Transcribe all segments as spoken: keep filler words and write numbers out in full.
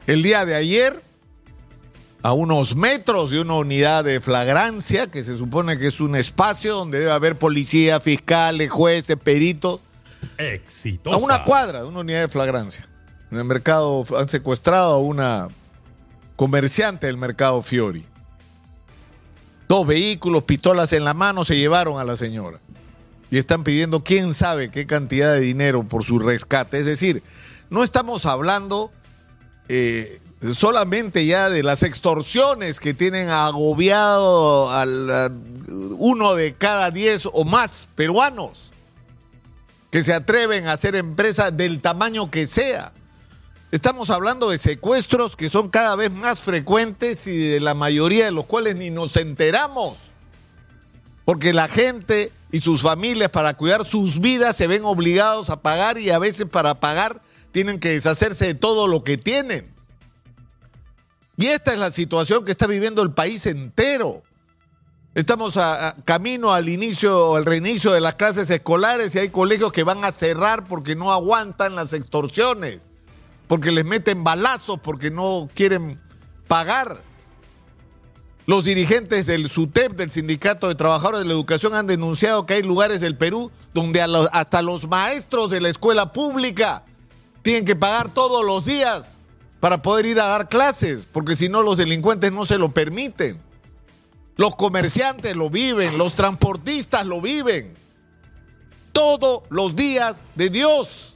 El día de ayer, a unos metros de una unidad de flagrancia, que se supone que es un espacio donde debe haber policía, fiscales, jueces, peritos. Exitosa. A una cuadra de una unidad de flagrancia. En el mercado han secuestrado a una comerciante del mercado Fiori. Dos vehículos, pistolas en la mano, se llevaron a la señora. Y están pidiendo quién sabe qué cantidad de dinero por su rescate. Es decir, no estamos hablando eh, solamente ya de las extorsiones que tienen agobiado al, a uno de cada diez o más peruanos que se atreven a hacer empresas del tamaño que sea. Estamos hablando de secuestros que son cada vez más frecuentes y de la mayoría de los cuales ni nos enteramos. Porque la gente y sus familias, para cuidar sus vidas, se ven obligados a pagar, y a veces para pagar tienen que deshacerse de todo lo que tienen. Y esta es la situación que está viviendo el país entero. Estamos a, a camino al inicio, al reinicio de las clases escolares, y hay colegios que van a cerrar porque no aguantan las extorsiones, porque les meten balazos, porque no quieren pagar. Los dirigentes del SUTEP, del Sindicato de Trabajadores de la Educación, han denunciado que hay lugares del Perú donde a los, hasta los maestros de la escuela pública tienen que pagar todos los días para poder ir a dar clases, porque si no los delincuentes no se lo permiten. Los comerciantes lo viven, los transportistas lo viven. Todos los días de Dios.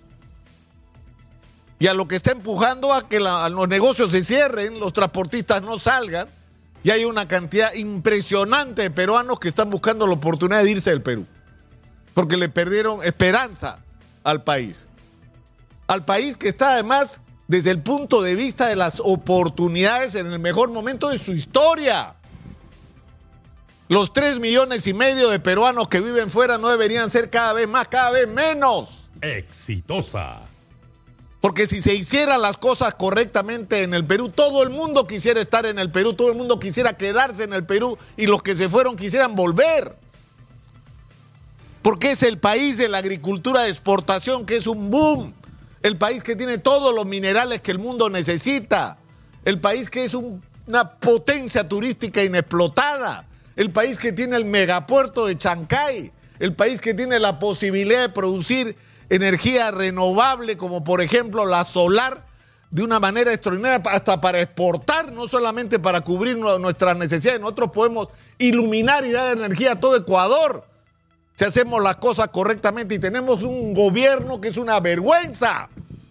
Y a lo que está empujando a que la, a los negocios se cierren, los transportistas no salgan, y hay una cantidad impresionante de peruanos que están buscando la oportunidad de irse del Perú, porque le perdieron esperanza al país. Al país que está además desde el punto de vista de las oportunidades en el mejor momento de su historia. Los tres millones y medio de peruanos que viven fuera no deberían ser cada vez más, cada vez menos. Exitosa. Porque si se hicieran las cosas correctamente en el Perú, todo el mundo quisiera estar en el Perú, todo el mundo quisiera quedarse en el Perú, y los que se fueron quisieran volver. Porque es el país de la agricultura de exportación, que es un boom. El país que tiene todos los minerales que el mundo necesita. El país que es un, una potencia turística inexplotada. El país que tiene el megapuerto de Chancay. El país que tiene la posibilidad de producir energía renovable, como por ejemplo la solar, de una manera extraordinaria, hasta para exportar, no solamente para cubrir nuestras necesidades. Nosotros podemos iluminar y dar energía a todo Ecuador si hacemos las cosas correctamente, y tenemos un gobierno que es una vergüenza.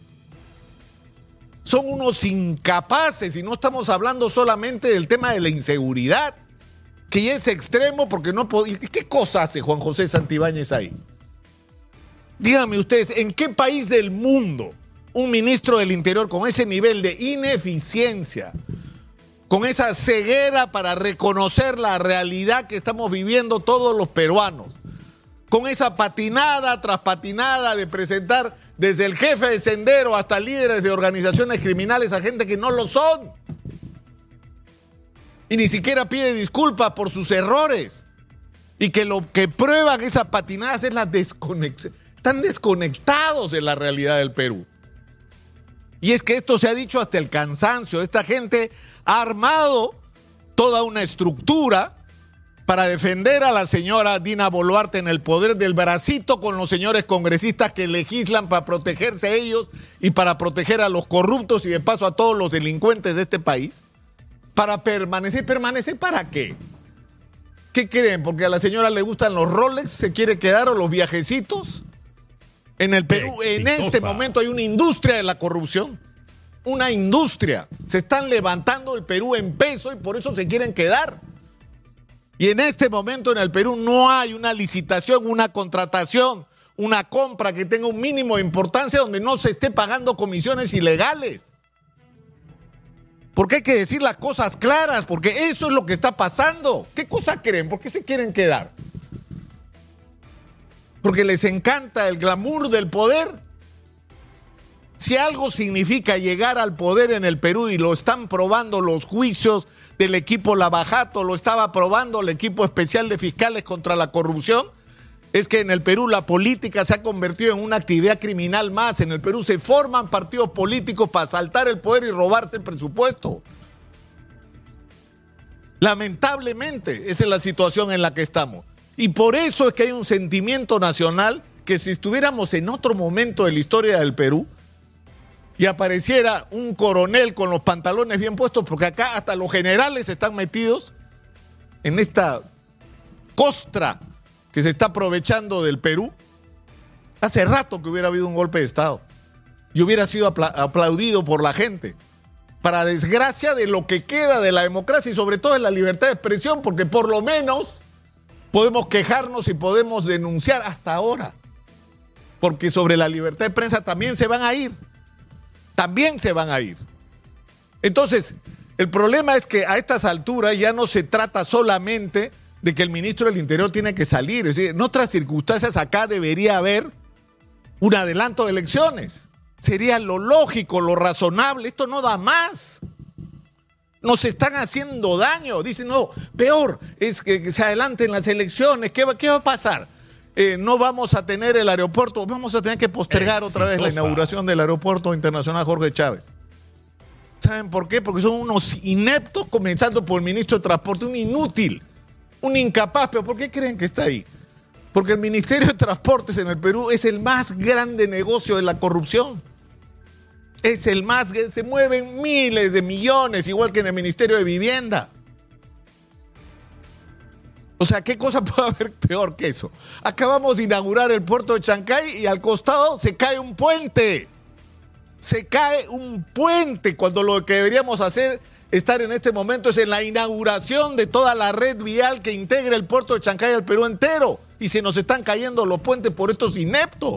Son unos incapaces, y no estamos hablando solamente del tema de la inseguridad, que ya es extremo, porque no puede... ¿Qué cosa hace Juan José Santibáñez ahí? Díganme ustedes, ¿en qué país del mundo un ministro del Interior con ese nivel de ineficiencia, con esa ceguera para reconocer la realidad que estamos viviendo todos los peruanos, con esa patinada tras patinada de presentar desde el jefe de Sendero hasta líderes de organizaciones criminales a gente que no lo son, y ni siquiera pide disculpas por sus errores, y que lo que prueban esas patinadas es la desconexión? Están desconectados de la realidad del Perú. Y es que esto se ha dicho hasta el cansancio. Esta gente ha armado toda una estructura para defender a la señora Dina Boluarte en el poder, del bracito con los señores congresistas que legislan para protegerse a ellos y para proteger a los corruptos y de paso a todos los delincuentes de este país. Para permanecer. ¿Permanecer para qué? ¿Qué creen? ¿Porque a la señora le gustan los Rolex, se quiere quedar, o los viajecitos? En el Perú, exitosa. En este momento hay una industria de la corrupción. Una industria. Se están levantando el Perú en peso y por eso se quieren quedar. Y en este momento en el Perú no hay una licitación, una contratación, una compra que tenga un mínimo de importancia donde no se esté pagando comisiones ilegales. Porque hay que decir las cosas claras, porque eso es lo que está pasando. ¿Qué cosa creen? ¿Por qué se quieren quedar? ¿Porque les encanta el glamour del poder? Si algo significa llegar al poder en el Perú, y lo están probando los juicios del equipo Lavajato, lo estaba probando el equipo especial de fiscales contra la corrupción, es que en el Perú la política se ha convertido en una actividad criminal más. En el Perú se forman partidos políticos para asaltar el poder y robarse el presupuesto. Lamentablemente, esa es la situación en la que estamos. Y por eso es que hay un sentimiento nacional que si estuviéramos en otro momento de la historia del Perú y apareciera un coronel con los pantalones bien puestos, porque acá hasta los generales están metidos en esta costra que se está aprovechando del Perú, hace rato que hubiera habido un golpe de Estado y hubiera sido apla- aplaudido por la gente, para desgracia de lo que queda de la democracia y sobre todo de la libertad de expresión, porque por lo menos podemos quejarnos y podemos denunciar hasta ahora, porque sobre la libertad de prensa también se van a ir, también se van a ir. Entonces, el problema es que a estas alturas ya no se trata solamente de que el ministro del Interior tiene que salir. Es decir, en otras circunstancias acá debería haber un adelanto de elecciones. Sería lo lógico, lo razonable. Esto no da más. Nos están haciendo daño. Dicen, no, peor es que se adelanten las elecciones. ¿Qué va, qué va a pasar? Eh, no vamos a tener el aeropuerto. Vamos a tener que postergar Exitosa. otra vez la inauguración del aeropuerto internacional Jorge Chávez. ¿Saben por qué? Porque son unos ineptos, comenzando por el ministro de Transporte, un inútil. Un incapaz, pero ¿por qué creen que está ahí? Porque el Ministerio de Transportes en el Perú es el más grande negocio de la corrupción. Es el más, se mueven miles de millones, igual que en el Ministerio de Vivienda. O sea, ¿qué cosa puede haber peor que eso? Acabamos de inaugurar el puerto de Chancay y al costado se cae un puente. Se cae un puente cuando lo que deberíamos hacer estar en este momento es en la inauguración de toda la red vial que integra el puerto de Chancay al Perú entero. Y se nos están cayendo los puentes por estos ineptos.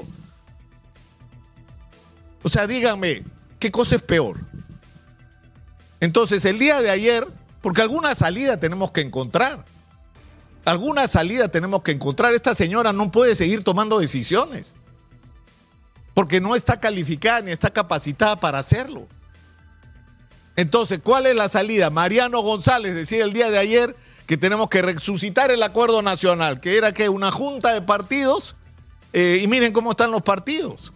O sea, díganme, ¿qué cosa es peor? Entonces, el día de ayer, porque alguna salida tenemos que encontrar. Alguna salida tenemos que encontrar. Esta señora no puede seguir tomando decisiones. Porque no está calificada ni está capacitada para hacerlo. Entonces, ¿cuál es la salida? Mariano González decía el día de ayer que tenemos que resucitar el acuerdo nacional, que era que una junta de partidos, eh, y miren cómo están los partidos.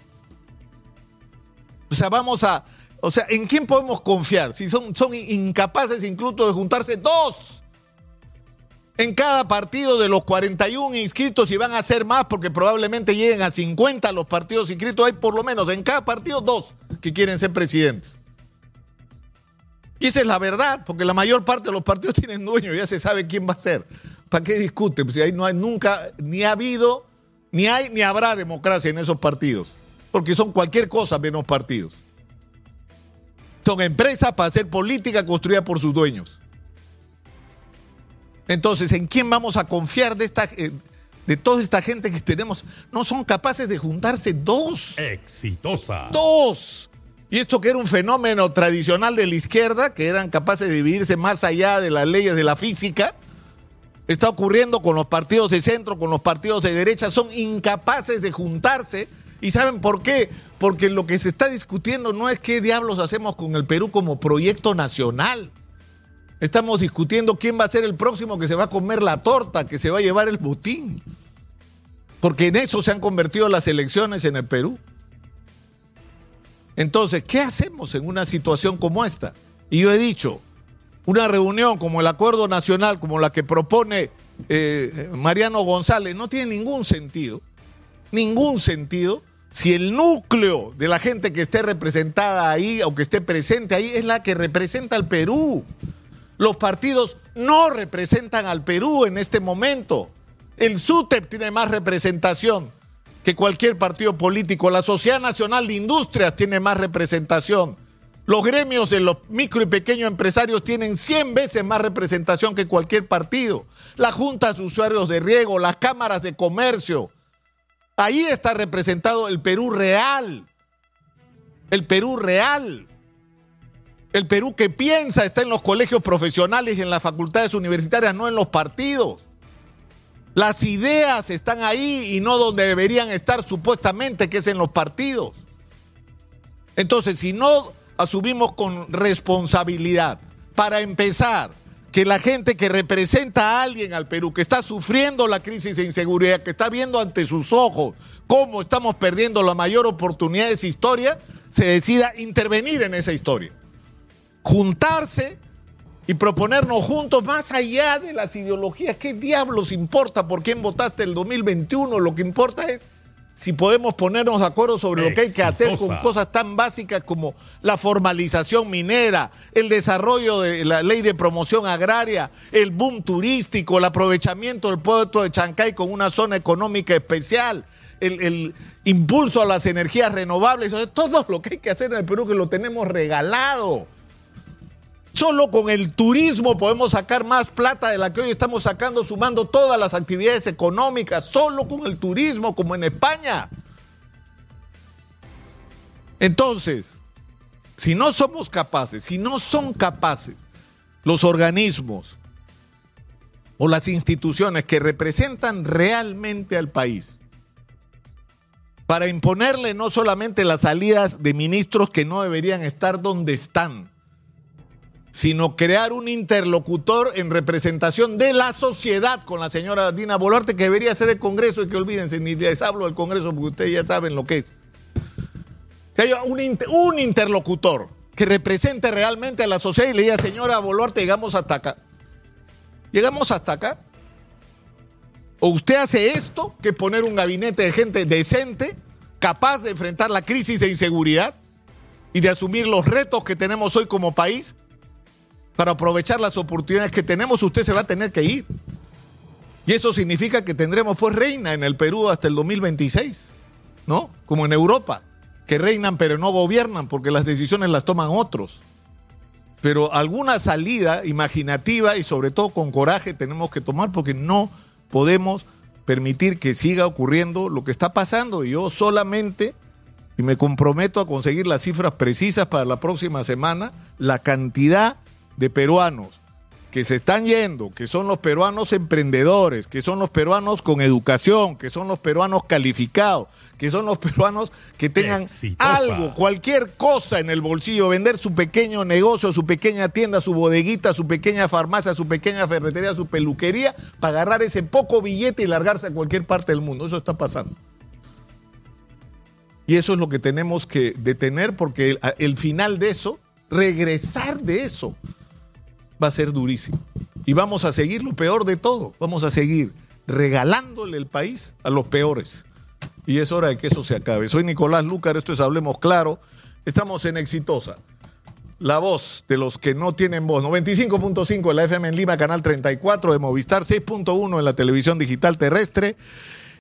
O sea, vamos a, o sea, ¿en quién podemos confiar? Si son, son incapaces incluso de juntarse dos en cada partido de los cuarenta y uno inscritos, y van a ser más porque probablemente lleguen a cincuenta los partidos inscritos, hay por lo menos en cada partido dos que quieren ser presidentes. Y esa es la verdad, porque la mayor parte de los partidos tienen dueño, ya se sabe quién va a ser. ¿Para qué discuten? Pues si ahí no hay nunca, ni ha habido, ni hay, ni habrá democracia en esos partidos, porque son cualquier cosa menos partidos. Son empresas para hacer política construida por sus dueños. Entonces, ¿en quién vamos a confiar de esta, de toda esta gente que tenemos? No son capaces de juntarse dos. Exitosa. Dos. Y esto que era un fenómeno tradicional de la izquierda, que eran capaces de dividirse más allá de las leyes de la física, está ocurriendo con los partidos de centro, con los partidos de derecha. Son incapaces de juntarse. ¿Y saben por qué? Porque lo que se está discutiendo no es qué diablos hacemos con el Perú como proyecto nacional. Estamos discutiendo quién va a ser el próximo que se va a comer la torta, que se va a llevar el botín. Porque en eso se han convertido las elecciones en el Perú. Entonces, ¿qué hacemos en una situación como esta? Y yo he dicho, una reunión como el Acuerdo Nacional, como la que propone eh, Mariano González, no tiene ningún sentido, ningún sentido, si el núcleo de la gente que esté representada ahí o que esté presente ahí es la que representa al Perú. Los partidos no representan al Perú en este momento. El SUTEP tiene más representación que cualquier partido político. La Sociedad Nacional de Industrias tiene más representación. Los gremios de los micro y pequeños empresarios tienen cien veces más representación que cualquier partido. Las juntas de usuarios de riego, las cámaras de comercio. Ahí está representado el Perú real. El Perú real. El Perú que piensa está en los colegios profesionales y en las facultades universitarias, no en los partidos. Las ideas están ahí y no donde deberían estar supuestamente, que es en los partidos. Entonces, si no asumimos con responsabilidad, para empezar, que que la gente que representa a alguien al Perú, que está sufriendo la crisis de inseguridad, que está viendo ante sus ojos cómo estamos perdiendo la mayor oportunidad de esa historia, se decida intervenir en esa historia. Juntarse y proponernos juntos, más allá de las ideologías. ¿Qué diablos importa por quién votaste el dos mil veintiuno? Lo que importa es si podemos ponernos de acuerdo sobre lo que hay que hacer con cosas tan básicas como la formalización minera, el desarrollo de la ley de promoción agraria, el boom turístico, el aprovechamiento del puerto de Chancay con una zona económica especial, el, el impulso a las energías renovables. Todo lo que hay que hacer en el Perú, que lo tenemos regalado. Solo con el turismo podemos sacar más plata de la que hoy estamos sacando, sumando todas las actividades económicas, solo con el turismo, como en España. Entonces, si no somos capaces, si no son capaces los organismos o las instituciones que representan realmente al país para imponerle no solamente las salidas de ministros que no deberían estar donde están, sino crear un interlocutor en representación de la sociedad con la señora Dina Boluarte, que debería ser el Congreso, y que olvídense, ni les hablo del Congreso porque ustedes ya saben lo que es. Que haya un, inter, un interlocutor que represente realmente a la sociedad y le diga, señora Boluarte, llegamos hasta acá. Llegamos hasta acá. O usted hace esto, que es poner un gabinete de gente decente, capaz de enfrentar la crisis de inseguridad y de asumir los retos que tenemos hoy como país. Para aprovechar las oportunidades que tenemos, usted se va a tener que ir. Y eso significa que tendremos pues reina en el Perú hasta el dos mil veintiséis, ¿no? Como en Europa, que reinan pero no gobiernan porque las decisiones las toman otros. Pero alguna salida imaginativa y sobre todo con coraje tenemos que tomar, porque no podemos permitir que siga ocurriendo lo que está pasando. Y yo solamente, y me comprometo a conseguir las cifras precisas para la próxima semana, la cantidad de peruanos que se están yendo, que son los peruanos emprendedores, que son los peruanos con educación, que son los peruanos calificados, que son los peruanos que tengan Exitosa. algo, cualquier cosa en el bolsillo, vender su pequeño negocio, su pequeña tienda, su bodeguita, su pequeña farmacia, su pequeña ferretería, su peluquería, para agarrar ese poco billete y largarse a cualquier parte del mundo. Eso está pasando. Y eso es lo que tenemos que detener, porque el, el final de eso, regresar de eso, va a ser durísimo. Y vamos a seguir lo peor de todo. Vamos a seguir regalándole el país a los peores. Y es hora de que eso se acabe. Soy Nicolás Lúcar, esto es Hablemos Claro. Estamos en Exitosa, la voz de los que no tienen voz. noventa y cinco punto cinco en la F M en Lima, canal treinta y cuatro de Movistar, seis punto uno en la televisión digital terrestre.